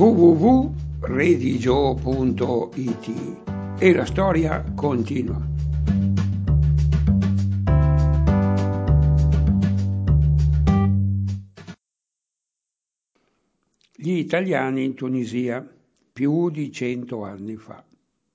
www.redigio.it e la storia continua. Gli italiani in Tunisia, più di 100 anni fa.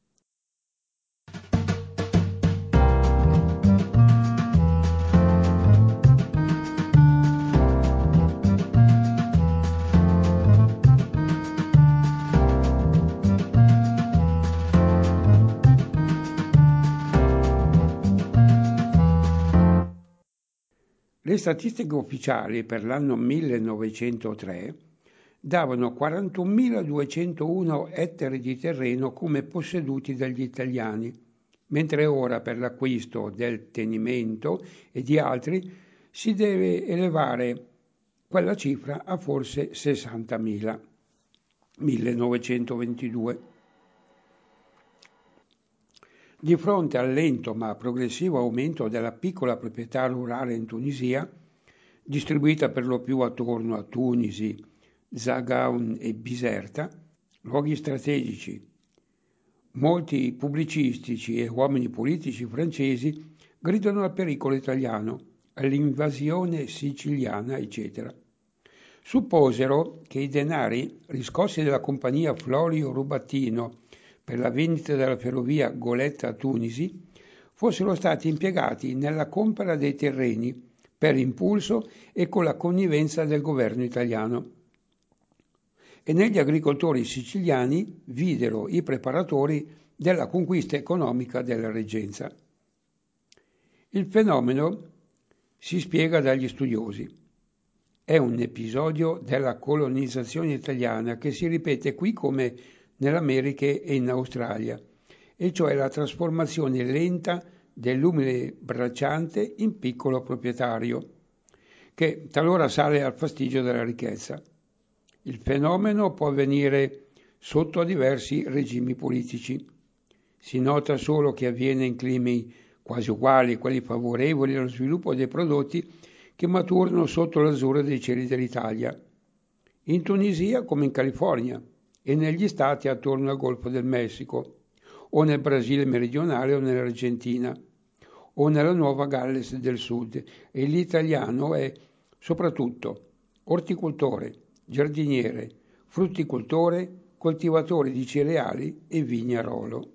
Le statistiche ufficiali per l'anno 1903 davano 41.201 ettari di terreno come posseduti dagli italiani, mentre ora per l'acquisto, del tenimento e di altri si deve elevare quella cifra a forse 60.000. 1922. Di fronte al lento ma progressivo aumento della piccola proprietà rurale in Tunisia, distribuita per lo più attorno a Tunisi, Zaghaun e Biserta, luoghi strategici, molti pubblicistici e uomini politici francesi gridano al pericolo italiano, all'invasione siciliana, eccetera. Supposero che i denari riscossi dalla compagnia Florio Rubattino per la vendita della ferrovia Goletta-Tunisi fossero stati impiegati nella compra dei terreni per impulso e con la connivenza del governo italiano. E negli agricoltori siciliani videro i preparatori della conquista economica della reggenza. Il fenomeno si spiega dagli studiosi. È un episodio della colonizzazione italiana che si ripete qui come nell'America e in Australia, e cioè la trasformazione lenta dell'umile bracciante in piccolo proprietario, che talora sale al fastidio della ricchezza. Il fenomeno può avvenire sotto diversi regimi politici. Si nota solo che avviene in climi quasi uguali, quelli favorevoli allo sviluppo dei prodotti che maturano sotto l'azzurro dei cieli dell'Italia. In Tunisia come in California e negli stati attorno al Golfo del Messico, o nel Brasile meridionale o nell'Argentina, o nella Nuova Galles del Sud, e l'italiano è soprattutto orticoltore, giardiniere, frutticoltore, coltivatore di cereali e vignarolo.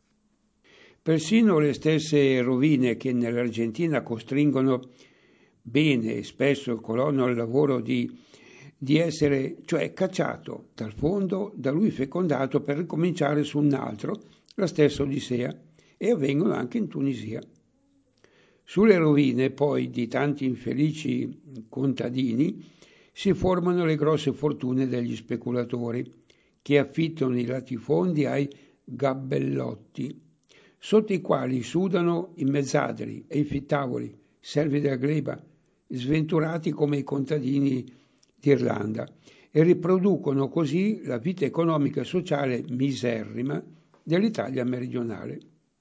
Persino le stesse rovine che nell'Argentina costringono bene e spesso il colono al lavoro di essere, cioè cacciato dal fondo, da lui fecondato per ricominciare su un altro, la stessa Odissea, e avvengono anche in Tunisia. Sulle rovine poi di tanti infelici contadini si formano le grosse fortune degli speculatori, che affittano i latifondi ai gabbellotti, sotto i quali sudano i mezzadri e i fittavoli, servi della gleba, sventurati come i contadini d'Irlanda, e riproducono così la vita economica e sociale miserrima dell'Italia meridionale.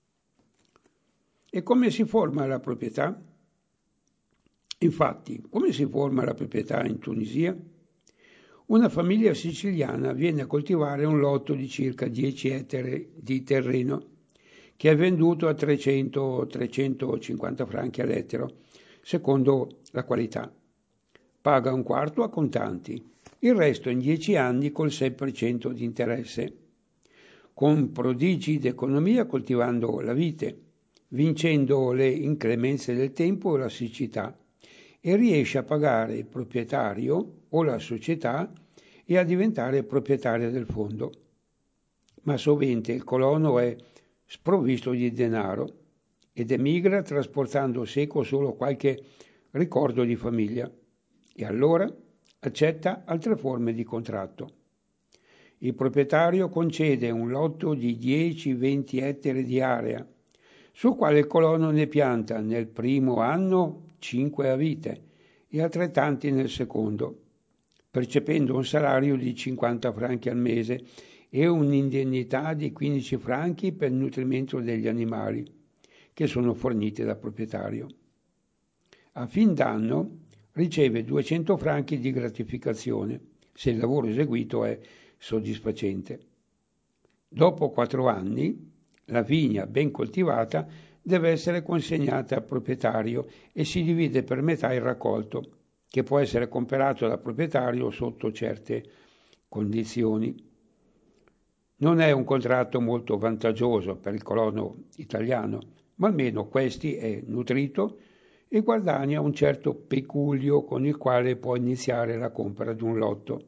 E come si forma la proprietà? Infatti, come si forma la proprietà in Tunisia? Una famiglia siciliana viene a coltivare un lotto di circa 10 ettari di terreno, che è venduto a 300-350 franchi all'ettaro, secondo la qualità. Paga un quarto a contanti, il resto in 10 anni col 6% di interesse, con prodigi d'economia coltivando la vite, vincendo le inclemenze del tempo e la siccità, e riesce a pagare il proprietario o la società e a diventare proprietaria del fondo. Ma sovente il colono è sprovvisto di denaro ed emigra trasportando seco solo qualche ricordo di famiglia, e allora accetta altre forme di contratto. Il proprietario concede un lotto di 10-20 ettari di area, sul quale il colono ne pianta nel primo anno 5 a vite e altrettanti nel secondo, percependo un salario di 50 franchi al mese e un'indennità di 15 franchi per il nutrimento degli animali, che sono forniti dal proprietario. A fin d'anno riceve 200 franchi di gratificazione, se il lavoro eseguito è soddisfacente. Dopo 4 anni, la vigna ben coltivata deve essere consegnata al proprietario e si divide per metà il raccolto, che può essere comprato dal proprietario sotto certe condizioni. Non è un contratto molto vantaggioso per il colono italiano, ma almeno questi è nutrito e guadagna un certo peculio con il quale può iniziare la compra di un lotto.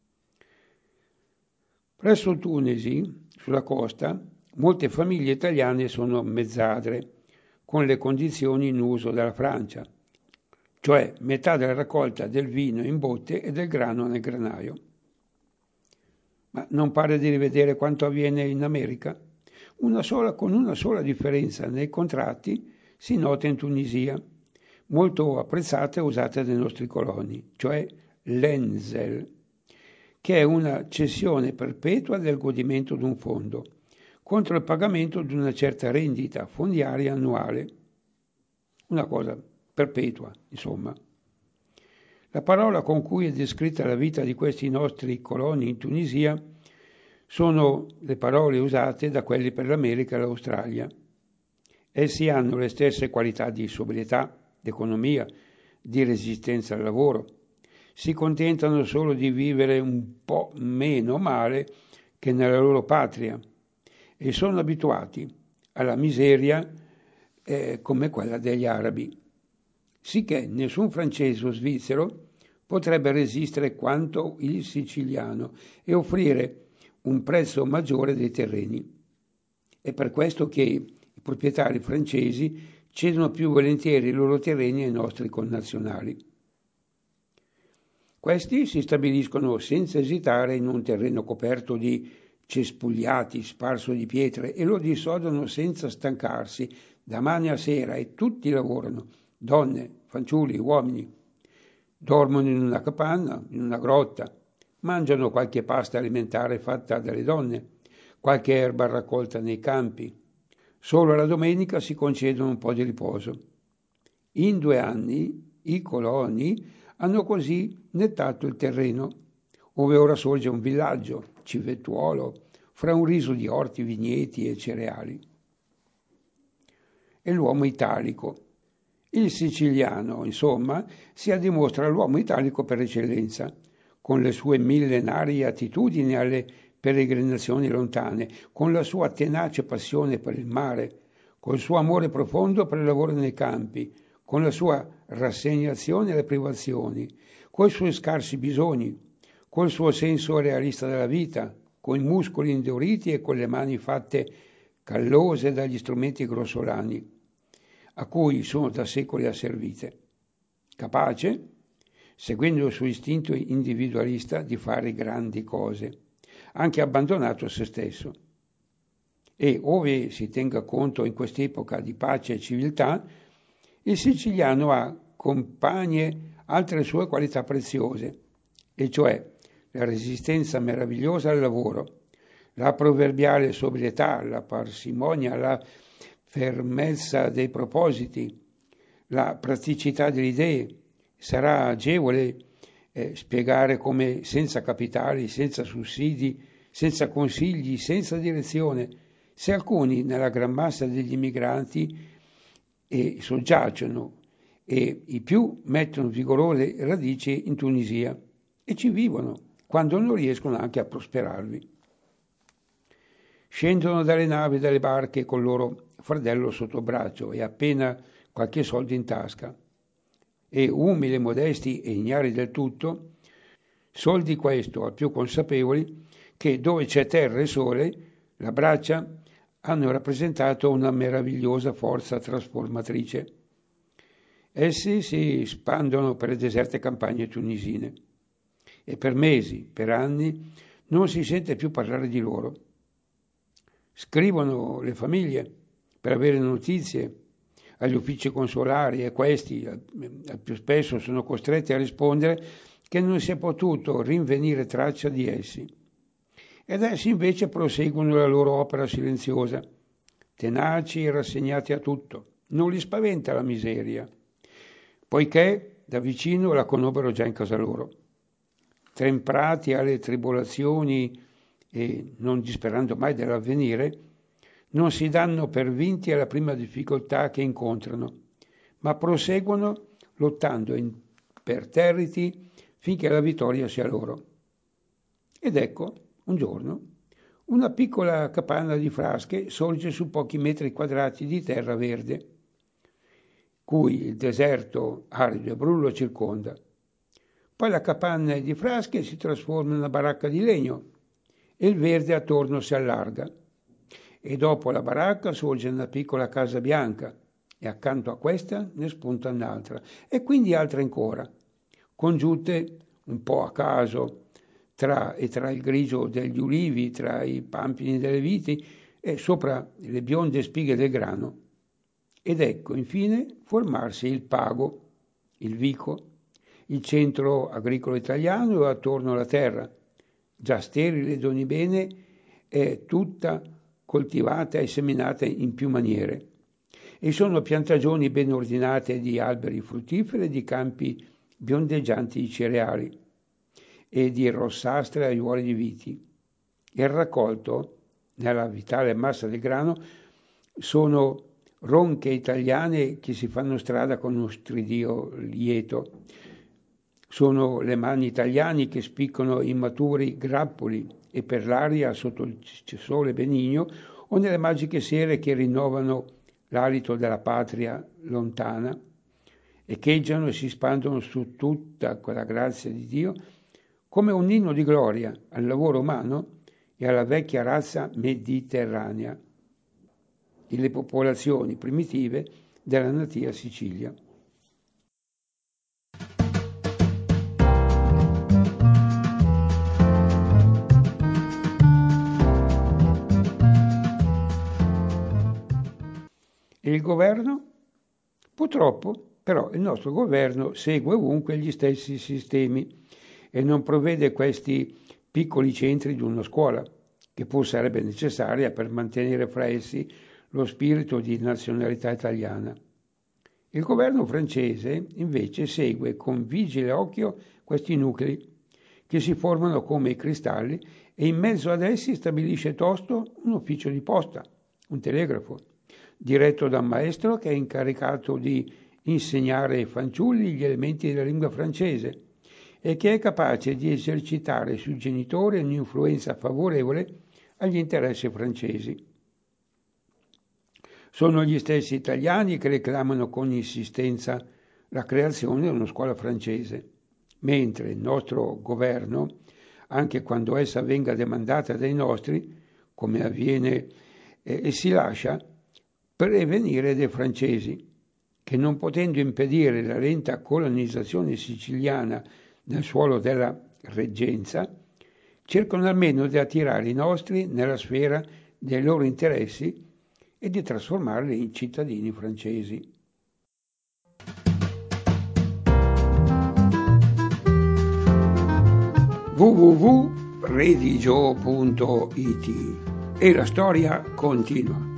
Presso Tunisi, sulla costa, molte famiglie italiane sono mezzadre, con le condizioni in uso dalla Francia, cioè metà della raccolta del vino in botte e del grano nel granaio. Ma non pare di rivedere quanto avviene in America? Con una sola differenza nei contratti si nota in Tunisia, molto apprezzata e usata dai nostri coloni, cioè l'Enzel, che è una cessione perpetua del godimento di un fondo, contro il pagamento di una certa rendita fondiaria annuale. Una cosa perpetua, insomma. La parola con cui è descritta la vita di questi nostri coloni in Tunisia sono le parole usate da quelli per l'America e l'Australia. Essi hanno le stesse qualità di sobrietà, di economia, di resistenza al lavoro. Si contentano solo di vivere un po' meno male che nella loro patria e sono abituati alla miseria come quella degli arabi. Sicché nessun francese o svizzero potrebbe resistere quanto il siciliano e offrire un prezzo maggiore dei terreni. È per questo che i proprietari francesi cedono più volentieri i loro terreni ai nostri connazionali. Questi si stabiliscono senza esitare in un terreno coperto di cespugliati, sparso di pietre, e lo dissodano senza stancarsi, da mane a sera, e tutti lavorano, donne, fanciulli, uomini. Dormono in una capanna, in una grotta, mangiano qualche pasta alimentare fatta dalle donne, qualche erba raccolta nei campi. Solo la domenica si concedono un po' di riposo. In 2 anni i coloni hanno così nettato il terreno, ove ora sorge un villaggio, civettuolo, fra un riso di orti, vigneti e cereali. E l'uomo italico. Il siciliano, insomma, si dimostra l'uomo italico per eccellenza, con le sue millenarie attitudini alle peregrinazioni lontane, con la sua tenace passione per il mare, col suo amore profondo per il lavoro nei campi, con la sua rassegnazione alle privazioni, coi suoi scarsi bisogni, col suo senso realista della vita, coi muscoli induriti e con le mani fatte callose dagli strumenti grossolani, a cui sono da secoli asservite. Capace, seguendo il suo istinto individualista, di fare grandi cose, anche abbandonato a se stesso. E, ove si tenga conto in quest'epoca di pace e civiltà, il siciliano ha compagne altre sue qualità preziose, e cioè la resistenza meravigliosa al lavoro, la proverbiale sobrietà, la parsimonia, la fermezza dei propositi, la praticità delle idee. Sarà agevole spiegare come senza capitali, senza sussidi, senza consigli, senza direzione, se alcuni nella gran massa degli immigranti soggiacciono e i più mettono vigorose radici in Tunisia e ci vivono, quando non riescono anche a prosperarvi. Scendono dalle navi e dalle barche col loro fardello sotto braccio e appena qualche soldo in tasca. E umili, modesti e ignari del tutto, soldi questo al più consapevoli che dove c'è terra e sole, la braccia hanno rappresentato una meravigliosa forza trasformatrice. Essi si spandono per le deserte campagne tunisine e per mesi, per anni, non si sente più parlare di loro. Scrivono le famiglie per avere notizie agli uffici consolari e questi al più spesso sono costretti a rispondere che non si è potuto rinvenire traccia di essi. Ed essi invece proseguono la loro opera silenziosa, tenaci e rassegnati a tutto. Non li spaventa la miseria, poiché da vicino la conobbero già in casa loro. temprati alle tribolazioni e non disperando mai dell'avvenire, non si danno per vinti alla prima difficoltà che incontrano, ma proseguono lottando imperterriti finché la vittoria sia loro. Ed ecco, un giorno, una piccola capanna di frasche sorge su pochi metri quadrati di terra verde, cui il deserto arido e brullo circonda. Poi la capanna di frasche si trasforma in una baracca di legno e il verde attorno si allarga. E dopo la baracca sorge una piccola casa bianca e accanto a questa ne spunta un'altra e quindi altre ancora, congiunte un po' a caso tra il grigio degli ulivi, tra i pampini delle viti e sopra le bionde spighe del grano. Ed ecco infine formarsi il Pago, il Vico, il centro agricolo italiano attorno alla terra, già sterile ed ogni bene, è tutta coltivata e seminata in più maniere. E sono piantagioni ben ordinate di alberi fruttiferi e di campi biondeggianti di cereali e di rossastre aiuole di viti. Il raccolto, nella vitale massa del grano, sono ronche italiane che si fanno strada con uno stridio lieto. Sono le mani italiane che spiccano i maturi grappoli e per l'aria sotto il sole benigno o nelle magiche sere che rinnovano l'alito della patria lontana, echeggiano e si spandono su tutta quella grazia di Dio come un inno di gloria al lavoro umano e alla vecchia razza mediterranea e le popolazioni primitive della natia Sicilia. E il governo? Purtroppo, però, il nostro governo segue ovunque gli stessi sistemi e non provvede questi piccoli centri di una scuola, che pur sarebbe necessaria per mantenere fra essi lo spirito di nazionalità italiana. Il governo francese, invece, segue con vigile occhio questi nuclei, che si formano come i cristalli, e in mezzo ad essi stabilisce tosto un ufficio di posta, un telegrafo, diretto da un maestro che è incaricato di insegnare ai fanciulli gli elementi della lingua francese e che è capace di esercitare sui genitori un'influenza favorevole agli interessi francesi. Sono gli stessi italiani che reclamano con insistenza la creazione di una scuola francese, mentre il nostro governo, anche quando essa venga demandata dai nostri, come avviene, si lascia prevenire dai francesi, che non potendo impedire la lenta colonizzazione siciliana nel suolo della reggenza, cercano almeno di attirare i nostri nella sfera dei loro interessi e di trasformarli in cittadini francesi. www.redigio.it e la storia continua.